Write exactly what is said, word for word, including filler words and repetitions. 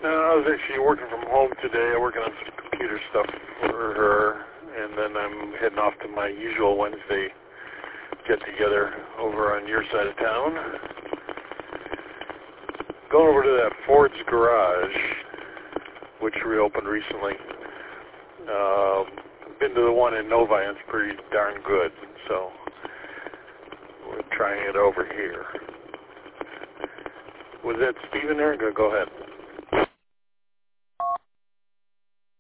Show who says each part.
Speaker 1: No, I was actually working from home today. I'm working on some computer stuff for her, and then I'm heading off to my usual Wednesday get-together over on your side of town. Going over to that Ford's Garage, which reopened recently. Uh, been to the one in Novi, and it's pretty darn good, so we're trying it over here. Was that Steve in there? Go, go ahead.